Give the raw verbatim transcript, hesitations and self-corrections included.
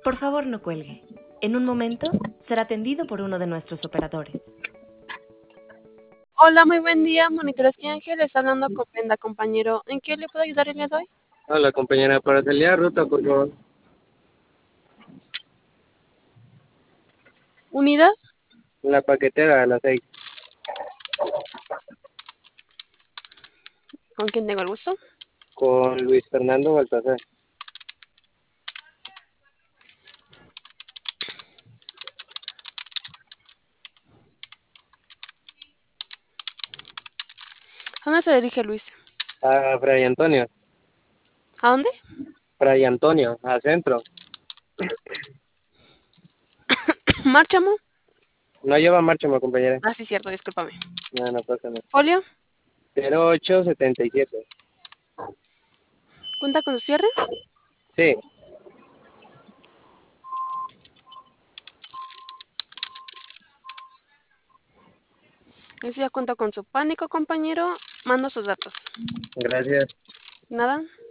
Por favor, no cuelgue. En un momento será atendido por uno de nuestros operadores. Hola, muy buen día. Monitores Ángel está hablando con Brenda, compañero. ¿En qué le puedo ayudar el día de hoy? Hola compañera, para salir a ruta, por favor. ¿Unidad? La paquetera a las seis. ¿Con quién tengo el gusto? Con Luis Fernando Baltazar. ¿A dónde se dirige Luis? A Fray Antonio. ¿A dónde? Fray Antonio, al centro. ¿Márchamo? No lleva marcha, mi compañera. Ah, sí, cierto, discúlpame. No, no pasa nada. ¿Folio? cero ocho setenta y siete. ¿Cuenta con su cierre? Sí. Ese ya cuenta con su pánico, compañero. Mando sus datos. Gracias. ¿Nada?